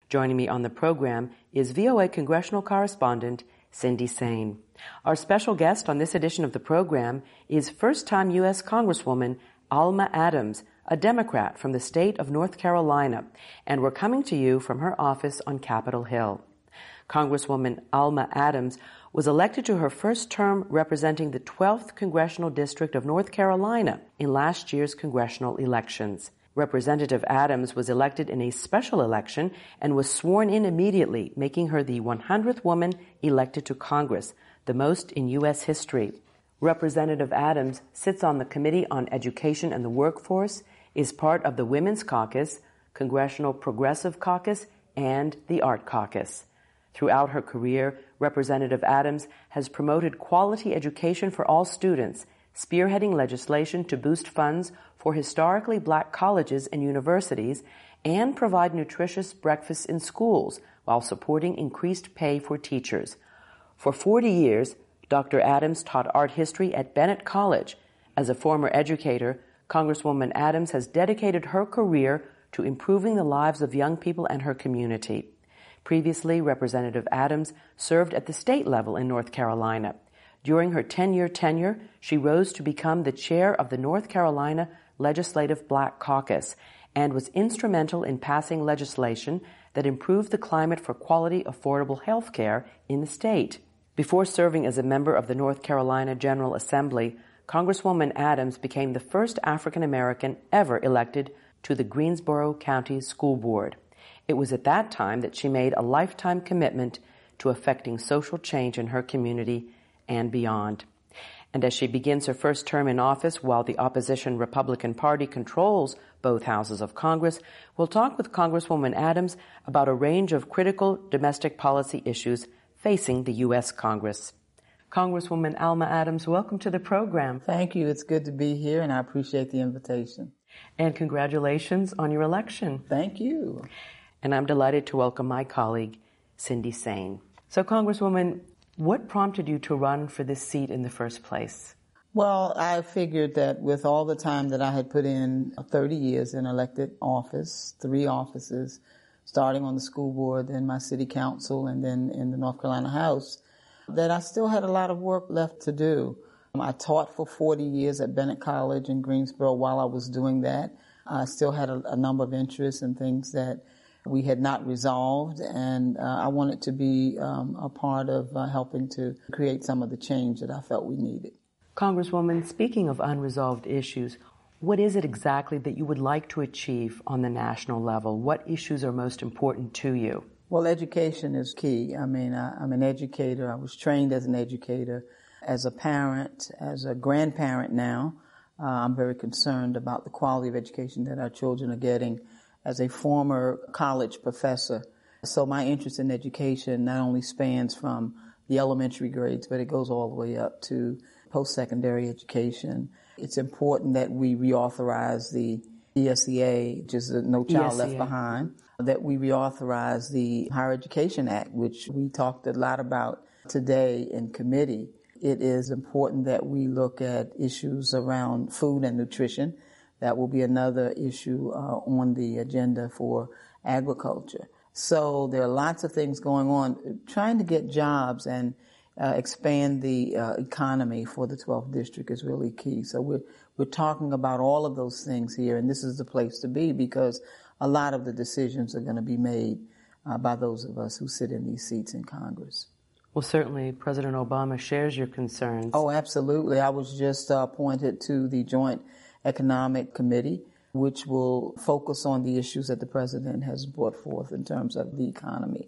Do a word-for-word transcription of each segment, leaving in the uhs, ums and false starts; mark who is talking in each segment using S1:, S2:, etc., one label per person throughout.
S1: Joining me on the program is V O A congressional correspondent Cindy Saine. Our special guest on this edition of the program is first-time U S Congresswoman Alma Adams, a Democrat from the state of North Carolina, and we're coming to you from her office on Capitol Hill. Congresswoman Alma Adams was elected to her first term representing the twelfth Congressional District of North Carolina in last year's congressional elections. Representative Adams was elected in a special election and was sworn in immediately, making her the one hundredth woman elected to Congress, the most in U S history. Representative Adams sits on the Committee on Education and the Workforce, is part of the Women's Caucus, Congressional Progressive Caucus, and the Art Caucus. Throughout her career, Representative Adams has promoted quality education for all students, spearheading legislation to boost funds for historically black colleges and universities, and provide nutritious breakfasts in schools while supporting increased pay for teachers. For forty years, Doctor Adams taught art history at Bennett College. As a former educator, Congresswoman Adams has dedicated her career to improving the lives of young people and her community. Previously, Representative Adams served at the state level in North Carolina. During her ten-year tenure, she rose to become the chair of the North Carolina Legislative Black Caucus and was instrumental in passing legislation that improved the climate for quality, affordable health care in the state. Before serving as a member of the North Carolina General Assembly, Congresswoman Adams became the first African American ever elected to the Greensboro County School Board. It was at that time that she made a lifetime commitment to effecting social change in her community and beyond. And as she begins her first term in office while the opposition Republican Party controls both houses of Congress, we'll talk with Congresswoman Adams about a range of critical domestic policy issues facing the U S Congress. Congresswoman Alma Adams, welcome to the program.
S2: Thank you. It's good to be here, and I appreciate the invitation.
S1: And congratulations on your election.
S2: Thank you.
S1: And I'm delighted to welcome my colleague, Cindy Saine. So, Congresswoman, what prompted you to run for this seat in the first place?
S2: Well, I figured that with all the time that I had put in, thirty years in elected office, three offices, starting on the school board, then my city council, and then in the North Carolina House, that I still had a lot of work left to do. I taught for forty years at Bennett College in Greensboro. While I was doing that, I still had a, a number of interests and things that we had not resolved, and uh, I wanted to be um, a part of uh, helping to create some of the change that I felt we needed.
S1: Congresswoman, speaking of unresolved issues, what is it exactly that you would like to achieve on the national level? What issues are most important to you?
S2: Well, education is key. I mean, I, I'm an educator. I was trained as an educator. As a parent, as a grandparent now, uh, I'm very concerned about the quality of education that our children are getting. As a former college professor, so my interest in education not only spans from the elementary grades, but it goes all the way up to post-secondary education. It's important that we reauthorize the E S E A, which is No Child
S1: E S E A.
S2: Left Behind, that we reauthorize the Higher Education Act, which we talked a lot about today in committee. It is important that we look at issues around food and nutrition. That will be another issue uh, on the agenda for agriculture. So there are lots of things going on. Trying to get jobs and uh, expand the uh, economy for the twelfth District is really key. So we're, we're talking about all of those things here, and this is the place to be because a lot of the decisions are going to be made uh, by those of us who sit in these seats in Congress.
S1: Well, certainly President Obama shares your concerns.
S2: Oh, absolutely. I was just uh, appointed to the Joint Economic Committee, which will focus on the issues that the president has brought forth in terms of the economy.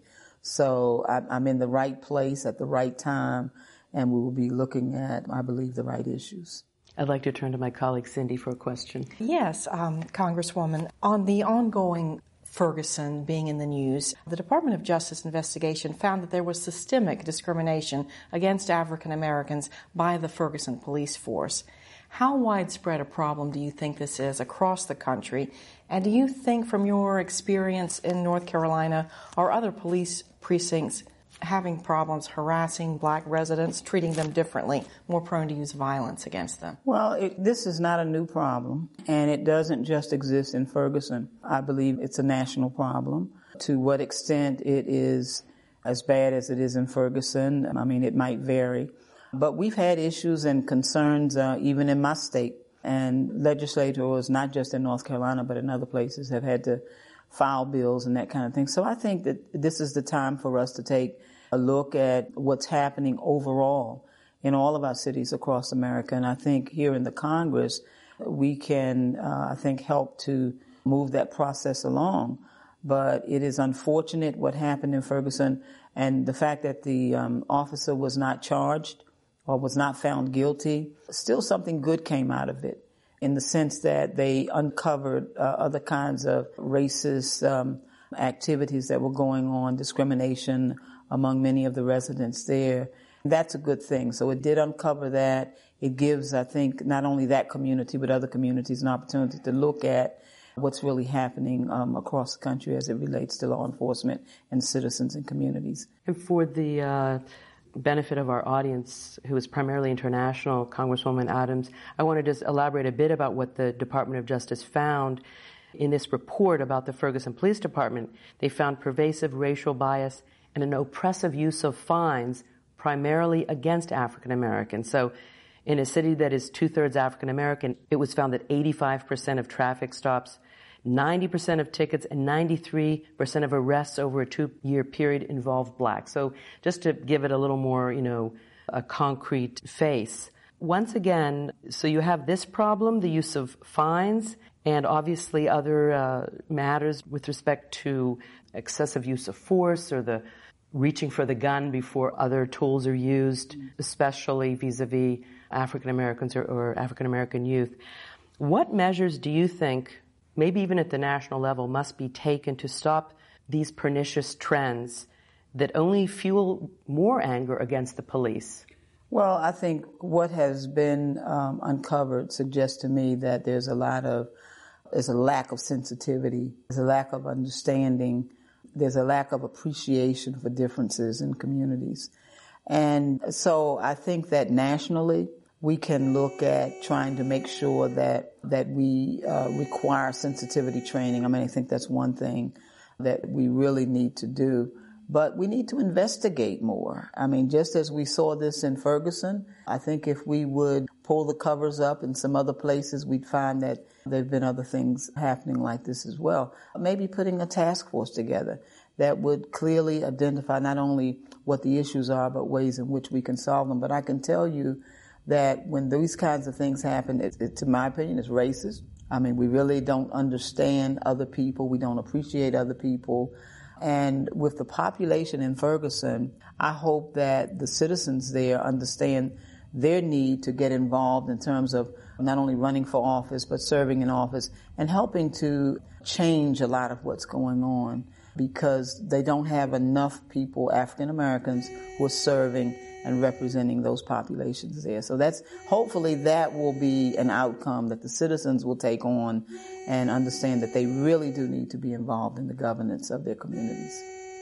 S2: So I'm in the right place at the right time, and we will be looking at, I believe, the right issues.
S1: I'd like to turn to my colleague Cindy for a question.
S3: Yes, um, Congresswoman, on the ongoing Ferguson being in the news, the Department of Justice investigation found that there was systemic discrimination against African Americans by the Ferguson police force. How widespread a problem do you think this is across the country? And do you think from your experience in North Carolina or other police precincts having problems harassing black residents, treating them differently, more prone to use violence against them?
S2: Well, it, this is not a new problem, and it doesn't just exist in Ferguson. I believe it's a national problem. To what extent it is as bad as it is in Ferguson, I mean, it might vary. But we've had issues and concerns uh, even in my state. And legislators, not just in North Carolina, but in other places, have had to file bills and that kind of thing. So I think that this is the time for us to take a look at what's happening overall in all of our cities across America. And I think here in the Congress, we can, uh, I think, help to move that process along. But it is unfortunate what happened in Ferguson, and the fact that the um, officer was not charged or was not found guilty. Still something good came out of it, in the sense that they uncovered uh, other kinds of racist um, activities that were going on, discrimination among many of the residents there. That's a good thing. So it did uncover that. It gives, I think, not only that community, but other communities an opportunity to look at what's really happening um, across the country as it relates to law enforcement and citizens and communities.
S1: And for the uh, benefit of our audience, who is primarily international, Congresswoman Adams, I want to just elaborate a bit about what the Department of Justice found in this report about the Ferguson Police Department. They found pervasive racial bias and an oppressive use of fines primarily against African Americans. So in a city that is two-thirds African American, it was found that eighty-five percent of traffic stops, ninety percent of tickets, and ninety-three percent of arrests over a two-year period involved blacks. So just to give it a little more, you know, a concrete face. Once again, so you have this problem, the use of fines, and obviously other uh, matters with respect to excessive use of force or the reaching for the gun before other tools are used, especially vis-a-vis African Americans or, or African American youth. What measures do you think, maybe even at the national level, must be taken to stop these pernicious trends that only fuel more anger against the police?
S2: Well, I think what has been um, uncovered suggests to me that there's a lot of, there's a lack of sensitivity, there's a lack of understanding, there's a lack of appreciation for differences in communities. And so I think that nationally, we can look at trying to make sure that that we uh, require sensitivity training. I mean, I think that's one thing that we really need to do. But we need to investigate more. I mean, just as we saw this in Ferguson, I think if we would pull the covers up in some other places, we'd find that there have been other things happening like this as well. Maybe putting a task force together that would clearly identify not only what the issues are, but ways in which we can solve them. But I can tell you that when these kinds of things happen, it, it, to my opinion, it's racist. I mean, we really don't understand other people. We don't appreciate other people. And with the population in Ferguson, I hope that the citizens there understand their need to get involved in terms of not only running for office, but serving in office and helping to change a lot of what's going on, because they don't have enough people, African Americans, who are serving and representing those populations there. So that's, hopefully that will be an outcome that the citizens will take on and understand that they really do need to be involved in the governance of their communities.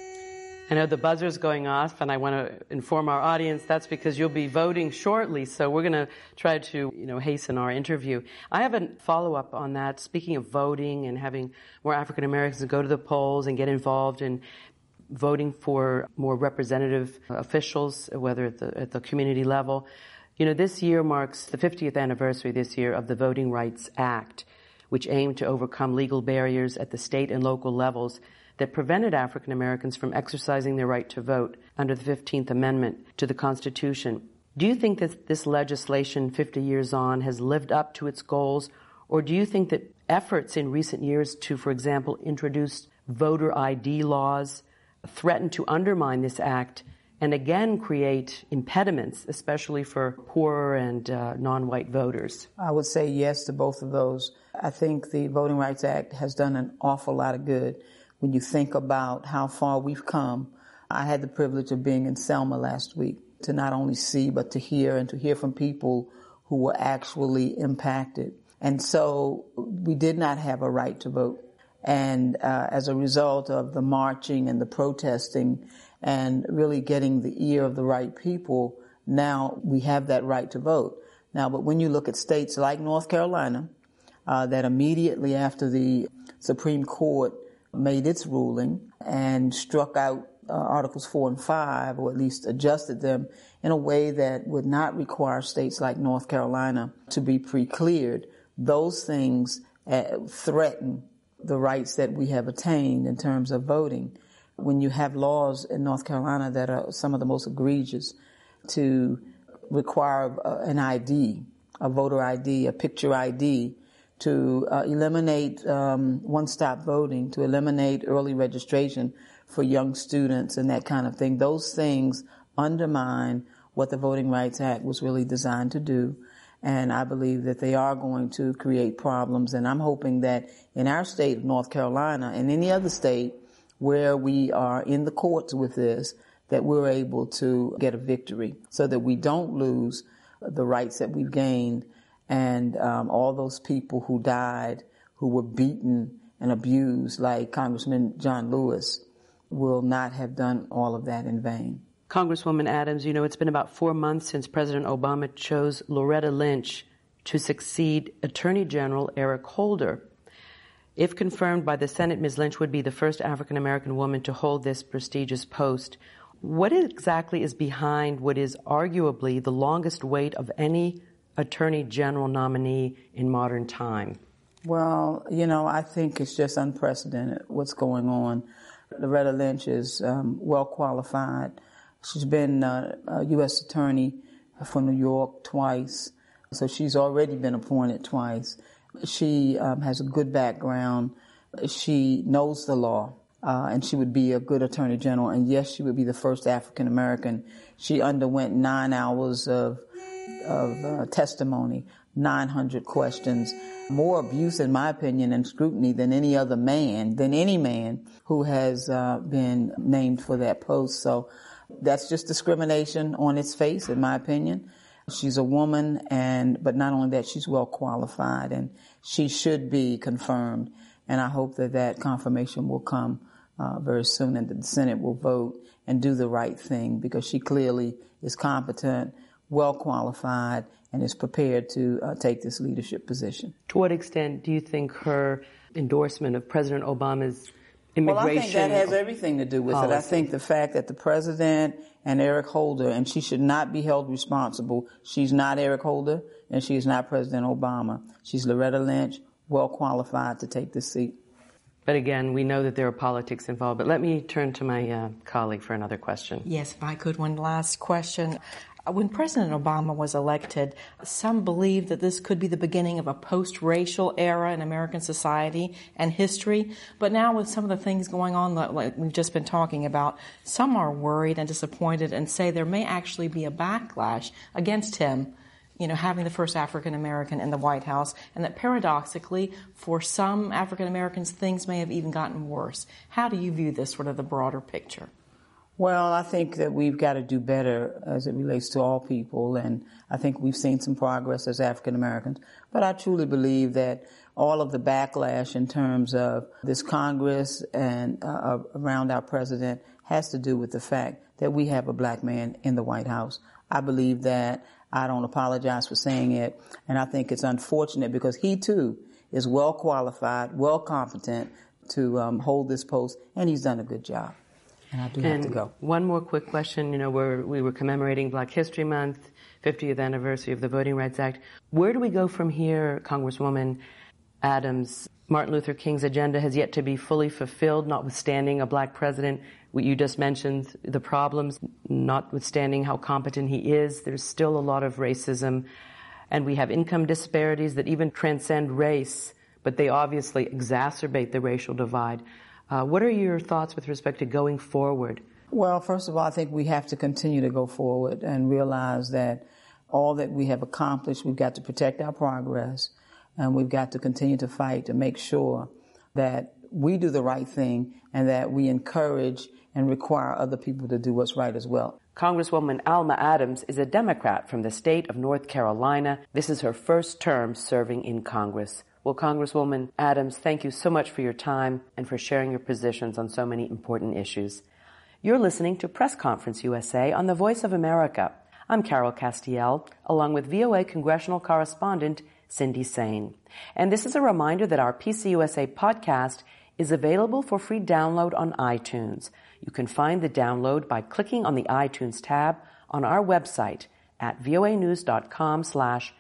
S1: I know the buzzer's going off, and I want to inform our audience that's because you'll be voting shortly, so we're going to try to, you know, hasten our interview. I have a follow-up on that. Speaking of voting and having more African Americans go to the polls and get involved in voting for more representative officials, whether at the, at the community level. You know, this year marks the fiftieth anniversary this year of the Voting Rights Act, which aimed to overcome legal barriers at the state and local levels that prevented African Americans from exercising their right to vote under the fifteenth Amendment to the Constitution. Do you think that this legislation fifty years on has lived up to its goals, or do you think that efforts in recent years to, for example, introduce voter I D laws threaten to undermine this act and again create impediments, especially for poorer and uh, non-white voters?
S2: I would say yes to both of those. I think the Voting Rights Act has done an awful lot of good. When you think about how far we've come, I had the privilege of being in Selma last week to not only see, but to hear, and to hear from people who were actually impacted. And so we did not have a right to vote. And uh, as a result of the marching and the protesting and really getting the ear of the right people, now we have that right to vote. Now, but when you look at states like North Carolina, uh, that immediately after the Supreme Court made its ruling and struck out uh, Articles four and five, or at least adjusted them in a way that would not require states like North Carolina to be pre-cleared, those things uh, threaten the rights that we have attained in terms of voting. When you have laws in North Carolina that are some of the most egregious to require an I D, a voter I D, a picture I D, to uh, eliminate um, one-stop voting, to eliminate early registration for young students and that kind of thing. Those things undermine what the Voting Rights Act was really designed to do. And I believe that they are going to create problems. And I'm hoping that in our state of North Carolina and any other state where we are in the courts with this, that we're able to get a victory so that we don't lose the rights that we've gained. And um, all those people who died, who were beaten and abused, like Congressman John Lewis, will not have done all of that in vain.
S1: Congresswoman Adams, you know, it's been about four months since President Obama chose Loretta Lynch to succeed Attorney General Eric Holder. If confirmed by the Senate, Miz Lynch would be the first African-American woman to hold this prestigious post. What exactly is behind what is arguably the longest wait of any Attorney General nominee in modern time?
S2: Well, you know, I think it's just unprecedented what's going on. Loretta Lynch is um, well qualified. She's been uh, a U S attorney for New York twice, so she's already been appointed twice. She um, has a good background. She knows the law, uh, and she would be a good attorney general. And yes, she would be the first African American. She underwent nine hours of of uh, testimony, nine hundred questions, more abuse, in my opinion, and scrutiny than any other man, than any man who has uh, been named for that post. So that's just discrimination on its face, in my opinion. She's a woman, and but not only that, she's well qualified, and she should be confirmed. And I hope that that confirmation will come uh, very soon, and that the Senate will vote and do the right thing, because she clearly is competent, well qualified, and is prepared to uh, take this leadership position.
S1: To what extent do you think her endorsement of President Obama's immigration
S2: Well, I think that has everything to do with
S1: policy.
S2: it. I think the fact that the president and Eric Holder, and she should not be held responsible. She's not Eric Holder, and she is not President Obama. She's Loretta Lynch, well qualified to take this seat.
S1: But again, we know that there are politics involved. But let me turn to my uh, colleague for another question.
S3: Yes, if I could, one last question. When President Obama was elected, some believed that this could be the beginning of a post-racial era in American society and history. But now with some of the things going on like we've just been talking about, some are worried and disappointed and say there may actually be a backlash against him, you know, having the first African American in the White House, and that paradoxically, for some African Americans, things may have even gotten worse. How do you view this, sort of the broader picture?
S2: Well, I think that we've got to do better as it relates to all people, and I think we've seen some progress as African Americans. But I truly believe that all of the backlash in terms of this Congress and uh, around our president has to do with the fact that we have a black man in the White House. I believe that. I don't apologize for saying it, and I think it's unfortunate because he too is well qualified, well competent to um, hold this post, and he's done a good job. And I do
S1: and
S2: have to go.
S1: One more quick question. You know, we're, we were commemorating Black History Month, fiftieth anniversary of the Voting Rights Act. Where do we go from here, Congresswoman Adams? Martin Luther King's agenda has yet to be fully fulfilled, notwithstanding a black president. You just mentioned the problems, notwithstanding how competent he is. There's still a lot of racism. And we have income disparities that even transcend race, but they obviously exacerbate the racial divide. Uh, what are your thoughts with respect to going forward?
S2: Well, first of all, I think we have to continue to go forward and realize that all that we have accomplished, we've got to protect our progress, and we've got to continue to fight to make sure that we do the right thing and that we encourage and require other people to do what's right as well.
S1: Congresswoman Alma Adams is a Democrat from the state of North Carolina. This is her first term serving in Congress. Well, Congresswoman Adams, thank you so much for your time and for sharing your positions on so many important issues. You're listening to Press Conference U S A on the Voice of America. I'm Carol Castiel, along with V O A congressional correspondent Cindy Sain. And this is a reminder that our P C U S A podcast is available for free download on iTunes. You can find the download by clicking on the iTunes tab on our website at voanews.com slash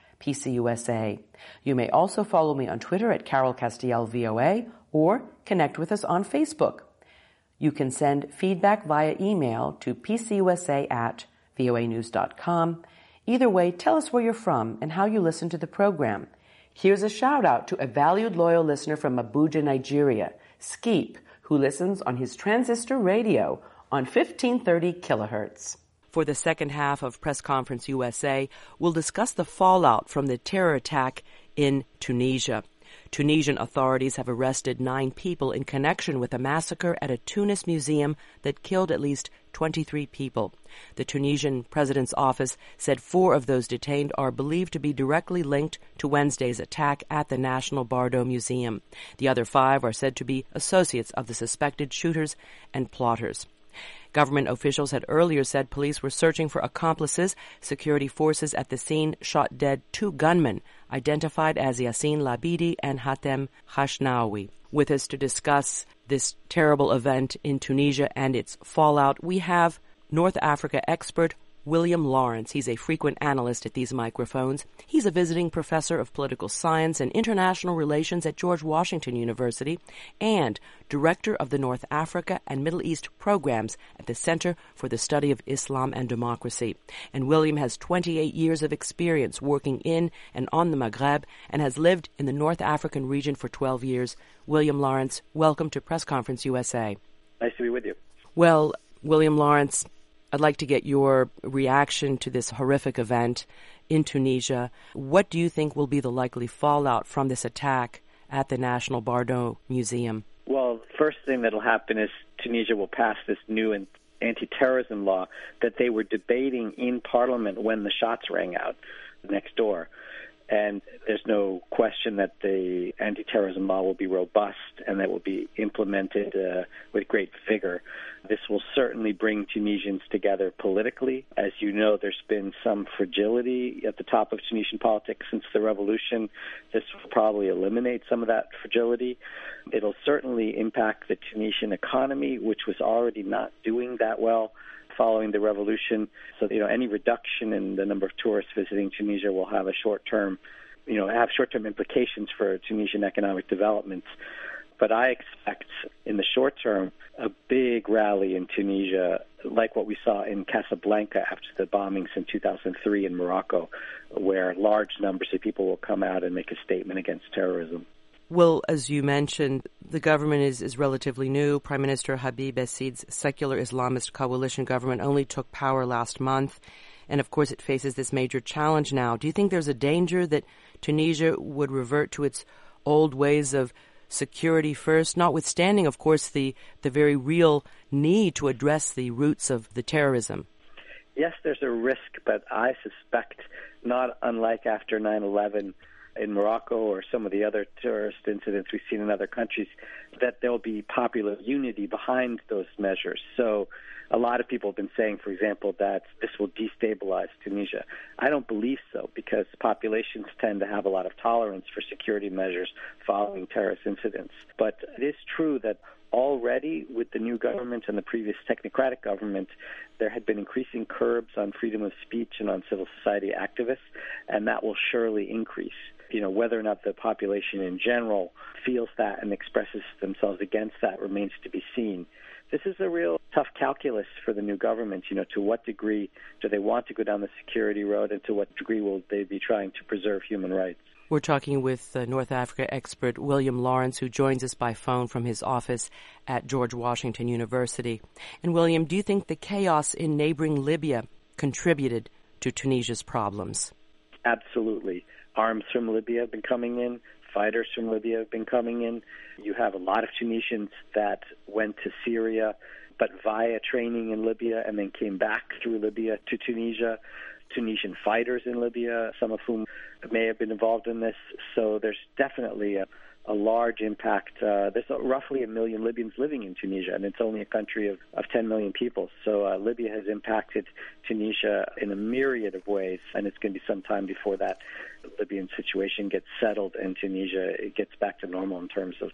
S1: PCUSA. You may also follow me on Twitter at Carol Castiel V O A or connect with us on Facebook. You can send feedback via email to pcusa at voanews dot com. Either way, tell us where you're from and how you listen to the program. Here's a shout out to a valued loyal listener from Abuja, Nigeria, Skeep, who listens on his transistor radio on fifteen thirty kilohertz. For the second half of Press Conference U S A, we'll discuss the fallout from the terror attack in Tunisia. Tunisian authorities have arrested nine people in connection with a massacre at a Tunis museum that killed at least twenty-three people. The Tunisian president's office said four of those detained are believed to be directly linked to Wednesday's attack at the National Bardo Museum. The other five are said to be associates of the suspected shooters and plotters. Government officials had earlier said police were searching for accomplices. Security forces at the scene shot dead two gunmen, identified as Yassine Labidi and Hatem Khashnawi. With us to discuss this terrible event in Tunisia and its fallout, we have North Africa expert William Lawrence. He's a frequent analyst at these microphones. He's a visiting professor of political science and international relations at George Washington University and director of the North Africa and Middle East programs at the Center for the Study of Islam and Democracy. And William has twenty-eight years of experience working in and on the Maghreb and has lived in the North African region for twelve years. William Lawrence, welcome to Press Conference U S A.
S4: Nice to be with you.
S1: Well, William Lawrence, I'd like to get your reaction to this horrific event in Tunisia. What do you think will be the likely fallout from this attack at the National Bardo Museum?
S4: Well, the first thing that will happen is Tunisia will pass this new anti-terrorism law that they were debating in Parliament when the shots rang out next door. And there's no question that the anti-terrorism law will be robust and that will be implemented uh, with great vigor. This will certainly bring Tunisians together politically. As you know, there's been some fragility at the top of Tunisian politics since the revolution. This will probably eliminate some of that fragility. It'll certainly impact the Tunisian economy, which was already not doing that well following the revolution. So, you know, any reduction in the number of tourists visiting Tunisia will have a short-term, you know, have short-term implications for Tunisian economic development. But I expect in the short term a big rally in Tunisia, like what we saw in Casablanca after the bombings in two thousand three in Morocco, where large numbers of people will come out and make a statement against terrorism.
S1: Well, as you mentioned, the government is, is relatively new. Prime Minister Habib Essid's secular Islamist coalition government only took power last month. And, of course, it faces this major challenge now. Do you think there's a danger that Tunisia would revert to its old ways of security first, notwithstanding, of course, the, the very real need to address the roots of the terrorism?
S4: Yes, there's a risk, but I suspect, not unlike after nine eleven in Morocco or some of the other terrorist incidents we've seen in other countries, that there will be popular unity behind those measures. So a lot of people have been saying, for example, that this will destabilize Tunisia. I don't believe so, because populations tend to have a lot of tolerance for security measures following terrorist incidents. But it is true that already with the new government and the previous technocratic government, there had been increasing curbs on freedom of speech and on civil society activists, and that will surely increase. You know, whether or not the population in general feels that and expresses themselves against that remains to be seen. This is a real tough calculus for the new government. You know, to what degree do they want to go down the security road, and to what degree will they be trying to preserve human rights?
S1: We're talking with uh, North Africa expert William Lawrence, who joins us by phone from his office at George Washington University. And William, do you think the chaos in neighboring Libya contributed to Tunisia's problems?
S4: Absolutely. Arms from Libya have been coming in. Fighters from Libya have been coming in. You have a lot of Tunisians that went to Syria, but via training in Libya, and then came back through Libya to Tunisia. Tunisian fighters in Libya, some of whom may have been involved in this. So there's definitely a, a large impact. Uh, there's roughly a million Libyans living in Tunisia, and it's only a country of, of ten million people. So uh, Libya has impacted Tunisia in a myriad of ways, and it's going to be some time before that Libyan situation gets settled and Tunisia it gets back to normal in terms of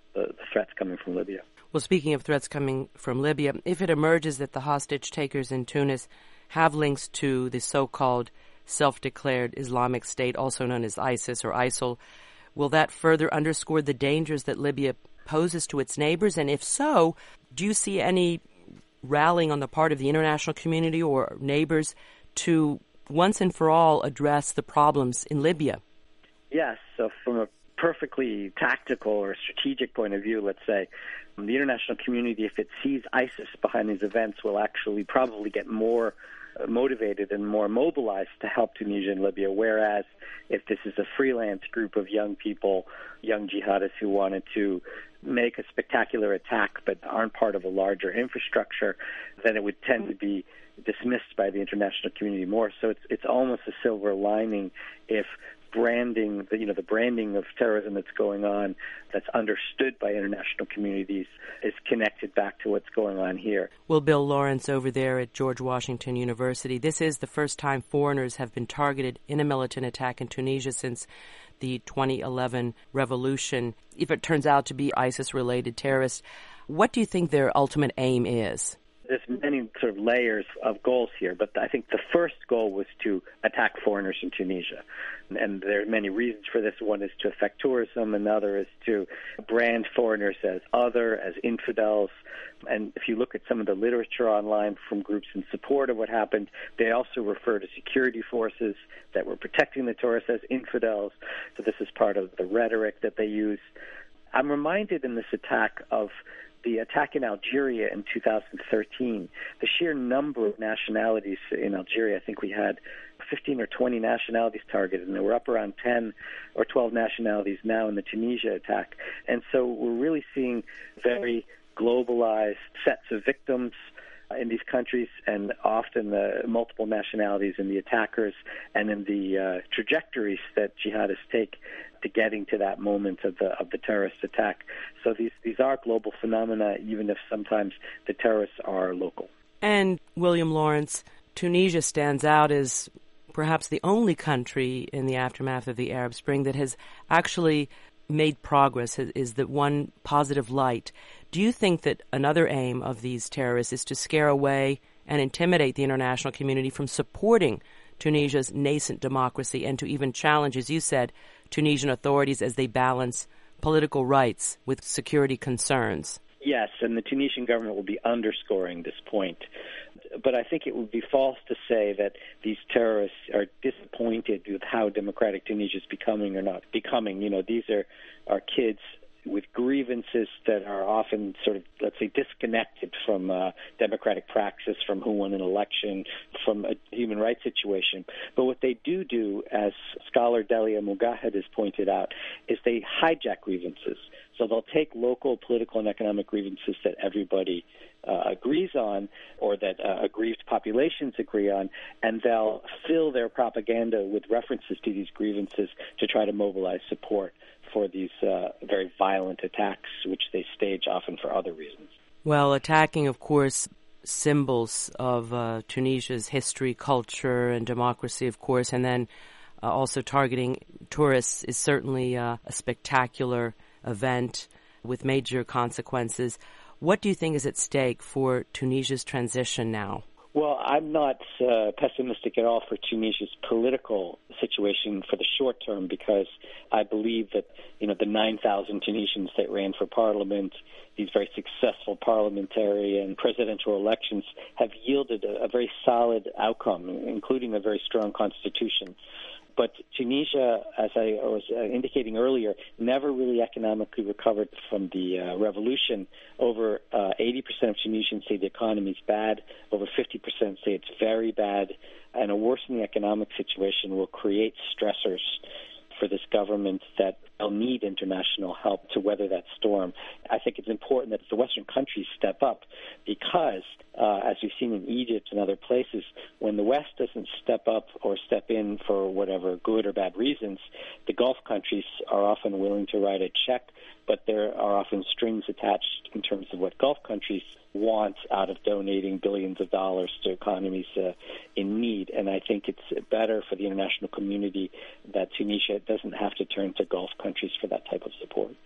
S4: the, the threats coming from Libya.
S1: Well, speaking of threats coming from Libya, if it emerges that the hostage takers in Tunis have links to the so-called self-declared Islamic State, also known as ISIS or ISIL, will that further underscore the dangers that Libya poses to its neighbors? And if so, do you see any rallying on the part of the international community or neighbors to once and for all address the problems in Libya?
S4: Yes. So from a perfectly tactical or strategic point of view, let's say, the international community, if it sees ISIS behind these events, will actually probably get more motivated and more mobilized to help Tunisia and Libya, whereas if this is a freelance group of young people, young jihadists who wanted to make a spectacular attack but aren't part of a larger infrastructure, then it would tend to be dismissed by the international community more. So it's it's almost a silver lining if branding, you know, the branding of terrorism that's going on, that's understood by international communities, is connected back to what's going on here.
S1: Well, Bill Lawrence over there at George Washington University, this is the first time foreigners have been targeted in a militant attack in Tunisia since the twenty eleven revolution. If it turns out to be ISIS-related terrorists, what do you think their ultimate aim is?
S4: There's many sort of layers of goals here, but I think the first goal was to attack foreigners in Tunisia. And there are many reasons for this. One is to affect tourism, another is to brand foreigners as other, as infidels. And if you look at some of the literature online from groups in support of what happened, they also refer to security forces that were protecting the tourists as infidels. So this is part of the rhetoric that they use. I'm reminded in this attack of the attack in Algeria in two thousand thirteen, the sheer number of nationalities in Algeria. I think we had fifteen or twenty nationalities targeted, and there were up around ten or twelve nationalities now in the Tunisia attack. And so we're really seeing very globalized sets of victims in these countries, and often the multiple nationalities in the attackers and in the uh, trajectories that jihadists take to getting to that moment of the of the terrorist attack. So these these are global phenomena, even if sometimes the terrorists are local.
S1: And William Lawrence, Tunisia stands out as perhaps the only country in the aftermath of the Arab Spring that has actually made progress, is the one positive light. Do you think that another aim of these terrorists is to scare away and intimidate the international community from supporting Tunisia's nascent democracy and to even challenge, as you said, Tunisian authorities as they balance political rights with security concerns?
S4: Yes, and the Tunisian government will be underscoring this point. But I think it would be false to say that these terrorists are disappointed with how democratic Tunisia is becoming or not becoming. You know, these are, are kids with grievances that are often sort of, let's say, disconnected from uh, democratic praxis, from who won an election, from a human rights situation. But what they do do, as scholar Delia Mugahed has pointed out, is they hijack grievances. So they'll take local political and economic grievances that everybody uh, agrees on, or that uh, aggrieved populations agree on, and they'll fill their propaganda with references to these grievances to try to mobilize support for these uh, very violent attacks, which they stage often for other reasons.
S1: Well, attacking, of course, symbols of uh, Tunisia's history, culture, and democracy, of course, and then uh, also targeting tourists is certainly uh, a spectacular event with major consequences. What do you think is at stake for Tunisia's transition now?
S4: Well, I'm not uh, pessimistic at all for Tunisia's political situation for the short term, because I believe that, you know, the nine thousand Tunisians that ran for parliament, these very successful parliamentary and presidential elections, have yielded a, a very solid outcome, including a very strong constitution. But Tunisia, as I was uh, indicating earlier, never really economically recovered from the uh, revolution. Over uh, eighty percent of Tunisians say the economy is bad. Over fifty percent say it's very bad. And a worsening economic situation will create stressors for this government that they'll need international help to weather that storm. I think it's important that the Western countries step up, because, uh, as we've seen in Egypt and other places, when the West doesn't step up or step in for whatever good or bad reasons, the Gulf countries are often willing to write a check, but there are often strings attached in terms of what Gulf countries want out of donating billions of dollars to economies uh, in need. And I think it's better for the international community that Tunisia doesn't have to turn to Gulf countries for that type of support.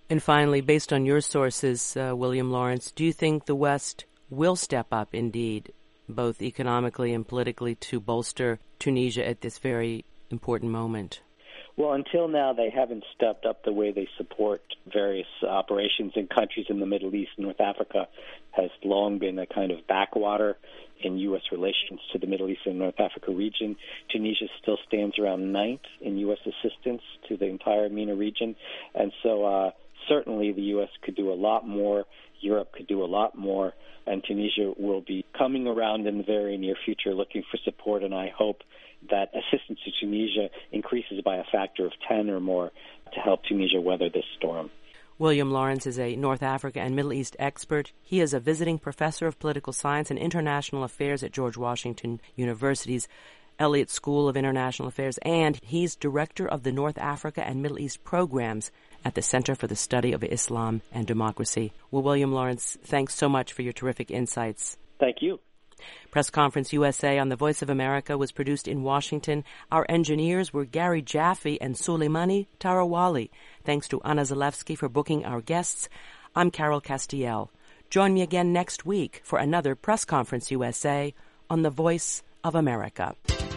S1: And finally, based on your sources, uh, William Lawrence, do you think the West will step up indeed, both economically and politically, to bolster Tunisia at this very important moment?
S4: Well, until now, they haven't stepped up the way they support various operations in countries in the Middle East. North Africa has long been a kind of backwater in U S relations to the Middle East and North Africa region. Tunisia still stands around ninth in U S assistance to the entire MENA region. And so uh, certainly the U S could do a lot more. Europe could do a lot more. And Tunisia will be coming around in the very near future looking for support, and I hope that assistance to Tunisia increases by a factor of ten or more to help Tunisia weather this storm.
S1: William Lawrence is a North Africa and Middle East expert. He is a visiting professor of political science and international affairs at George Washington University's Elliott School of International Affairs, and he's director of the North Africa and Middle East programs at the Center for the Study of Islam and Democracy. Well, William Lawrence, thanks so much for your terrific insights.
S4: Thank you.
S1: Press Conference U S A on the Voice of America was produced in Washington. Our engineers were Gary Jaffe and Suleimani Tarawali. Thanks to Anna Zalewski for booking our guests. I'm Carol Castiel. Join me again next week for another Press Conference U S A on the Voice of America.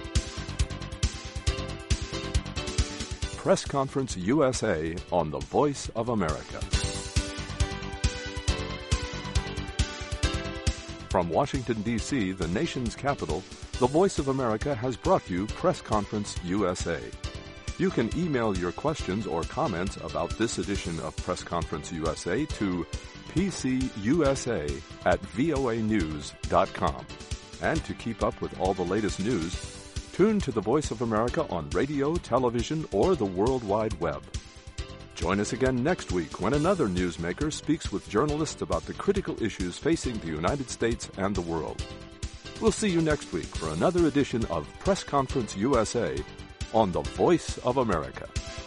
S5: Press Conference U S A on the Voice of America. From Washington, D C, the nation's capital, the Voice of America has brought you Press Conference U S A. You can email your questions or comments about this edition of Press Conference U S A to p c u s a at voa news dot com. And to keep up with all the latest news, tune to the Voice of America on radio, television, or the World Wide Web. Join us again next week when another newsmaker speaks with journalists about the critical issues facing the United States and the world. We'll see you next week for another edition of Press Conference U S A on the Voice of America.